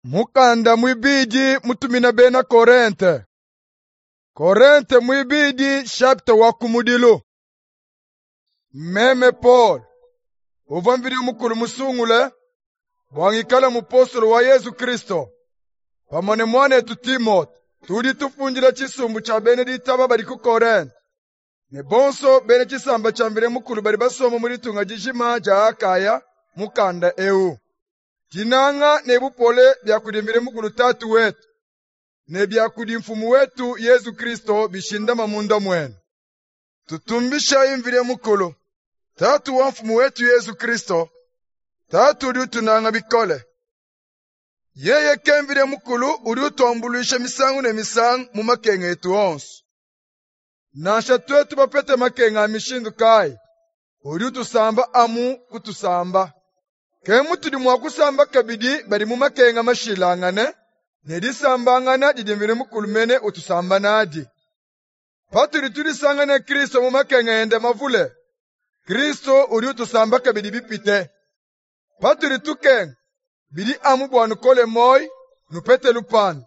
Mukanda mwibidi mutumina bena Korente. Korente mwibidi chapter wa kumudilu. Meme Paul. Uvamviri mukulu musungule. Wangikala mupostolo wa Yesu Kristo. Pamone mwane tu Timote. Tudi tufunjila chisumbu cha bene ditaba bari ku Korente. Ne bonso bene chisamba chambire mukulu bari basomo muri tunga jishima ja Akaya mukanda eu. Jinanga ne bupole byakudimbire mukulu tatu wetu. Ne byakudi mfumu wetu Yesu Kristo bishinda mamunda mwenu. Tutumbisha imvire mukulu. Tatu wa mfumu wetu Yesu Kristo. Tatu uri tunanga bikole. Yeye kemvire mukulu uri utombulisha misangu ne misangu mu makenga yetu onsu. Nasha twetu bapete makenga mishindu kai. Uri utusamba amu kutusamba. Kemu tuli mwakusamba kabidi bari mu makenga mashilangane. Nedisambangana didimvire mukulu mene utusamba nadi. Paturi tulisangane Kristo mu makenga yende mavule. Kristo uri utusamba kabidi bipite. Paturi tukenga. Bidi amu bwanu kole moi, nupete lupani.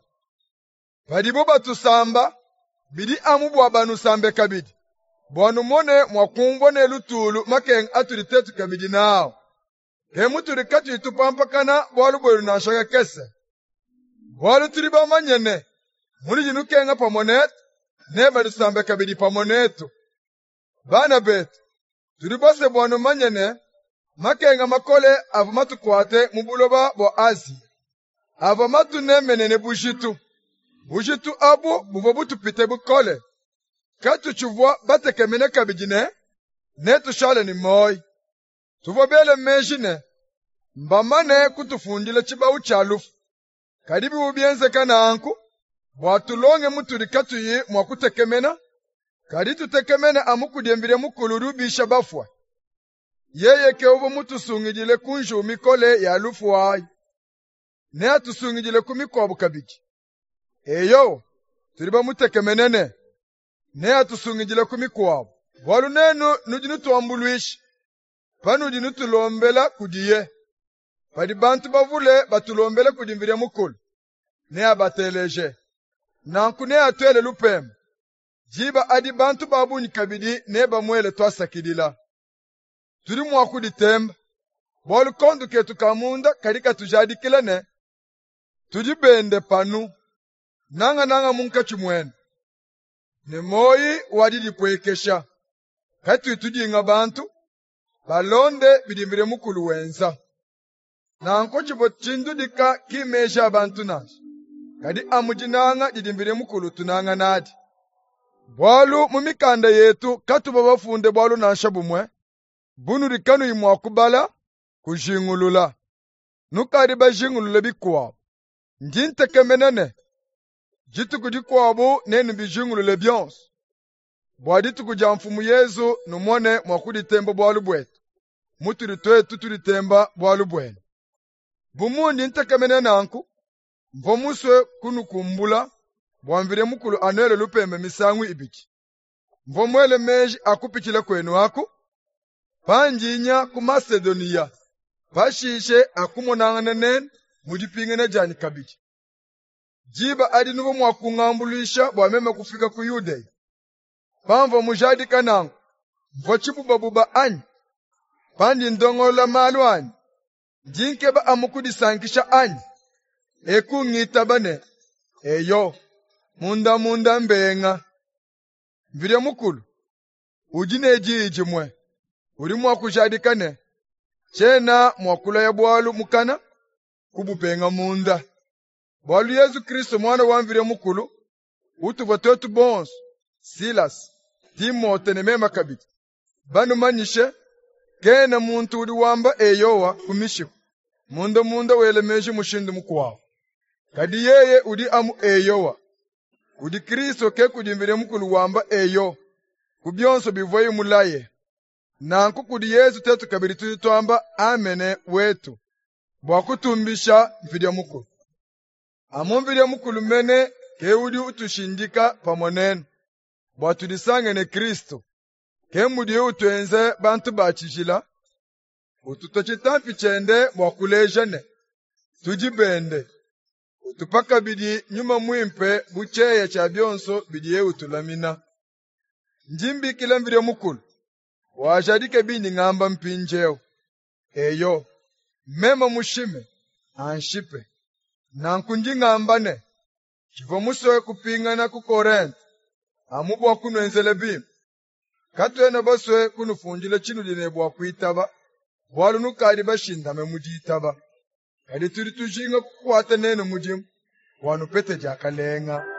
Badi boba tusamba, bidi amu bwabanu sambe kabidi. Bwanu mone mwakumbone lutulu makeng aturi tetu kabidi nao. Hemu turi katu tupampakana bwalu boyu na shaka kese. Bwalu turi ba manyene. Muri jinu kenga pamonet, neba tusambe kabidi pamonetu. Bana betu, turi bose bwanu manyene, makenga makole avamatu kwate mubuloba bo azi. Avamatu nemenene bushitu. Bushitu abu buvobutu pite bukole. Katu chuvwa batekemene kabijine. Netu shale ni moi. Tuvobele mejine. Mbamane kutufundile chiba uchalufu. Kadibi ubienze kana anku. Watulonge muturi katu yi mwakutekemena. Kaditu tekemene amukudiembire mukuluru bisha bafwa. Yeye keobo mutusungijile kunju mikole ya lufu wayi. Ne atusungijile kumikwabu kabiki. Eyo, turiba mutekemenene. Ne atusungijile kumikwabu. Walu nenu nujinu tuambuluishi. Panu jinu tulombela kudiye. Padi bantu bavule batulombele kudimvire mukulu. Ne abateleje. Nanku ne atuele lupem. Jiba adi bantu babu nikabidi ne bamwele twasakidila. Turi mwakudi temba. Bolu kondu ketu kamunda karika tujadikilene. Tujibende panu. Nanga munka chumwene. Ne moi wadidi kwekesha. Katu itujinga bantu. Balonde bidimire mukulu wenza. Nanko chibo chindu dika kimesha abantu nashi. Kadi amujinanga didimbire mukulu tunanga nadi. Bwalu mumikanda yetu katu babafunde bwalu nashabumwe. Bunu rikanu imwakubala kujingulula. Nukari bajingulula bikuwa. Njinte kemenene. Jitu kudikuwabu nenu bijingulule byonsu. Bwaditu kujamfumu Yesu numone mwakudi temba bwalu bwetu. Muturi twetu turi temba bwalu bwenu. Bumundi nte kemenene anku. Mvomuswe kunukumbula. Bwamvire mukulu anwele lupembe misangu ibiki. Mvomwele meji akupikile kwenu aku. Panjinya ku Macedonia. Pashishe akumonanganenen mudipingene jani kabiki. Jiba adi nubo mwakungambulisha bwameme kufika ku Yudea. Pamvo mujadi kanangu. Mvochibu babuba anyi. Pandi ndongola malu anyi. Jinkeba amukudisankisha anyi. Eku ngita bane. Eyo. Munda mbenga. Mvire mukulu. Ujine jiji mwe. Uri mwakujadikane. Chena mwakula ya bwalu mukana. Kubupenga munda. Bwalu Yesu Kristo mwana wamvire mukulu. Utu vatotu bonsu. Silas. Timote ne mema kabiti. Banu manishe. Kena muntu uri wamba eyowa kumishiku. Munda wele meji mushindu mkuwao. Kadi yeye udi amu eyowa. Udi Kristo ke kudimvire mukulu wamba eyo. Kubyonso bivoye mulaye. Nanku kudi Yesu tetu kabiri tuitwamba amene wetu. Bwakutumbisha mfidya mukulu. Amumfidya mukulu mene ke udi utushindika pamonene. Bwatudisange ne Kristo. Ke mudi utuenze bantu bachishila. Ututochitampi chende bwakulejene. Tujibende. tupaka bidi nyuma mwimpe bucheya cha byonso bidi yewu tulamina. Njimbi kila mbire mukulu. Wajadike bini ngamba mpinjeo. Eyo. Mema mushime. Anshipe. Nankunji ngambane. Chivo musoe kupingana ku Korintho. Amubwa kunwenzele bimu. Katwena baswe kunufunjile chinu dinebwa kuitaba. Walu nukari bashindame mujitaba. Kadi turi tujinga kukwata neno mujimu. Wanu pete jakalenga.